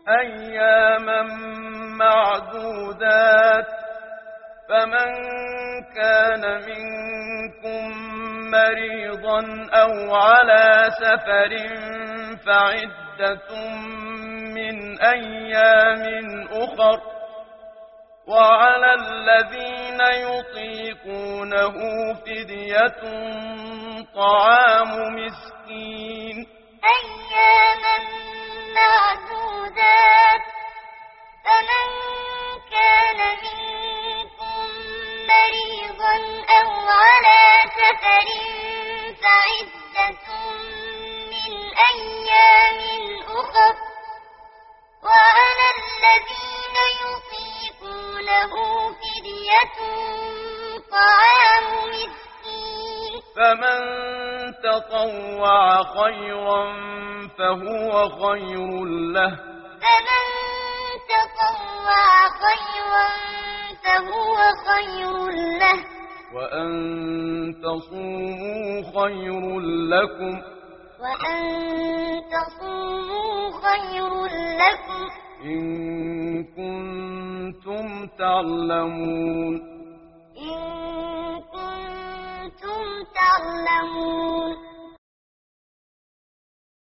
أياما معدودات، فمن كان منكم مريضا أو على سفر فعدة من أيام أخر، وعلى الذين يطيقونه فدية طعام مسكين. أياما معدودات، فمن كان منكم مريضا أو على سفر فعدة من أيام أخر، وعلى الذين يطيقونه فدية طعام مسكين. فمن تطوع خيرا فهو خير له، فمن تطوع خيرا فهو خير له، وأن تصوموا خير لكم، وأن تصوموا خير لكم إن كنتم تعلمون.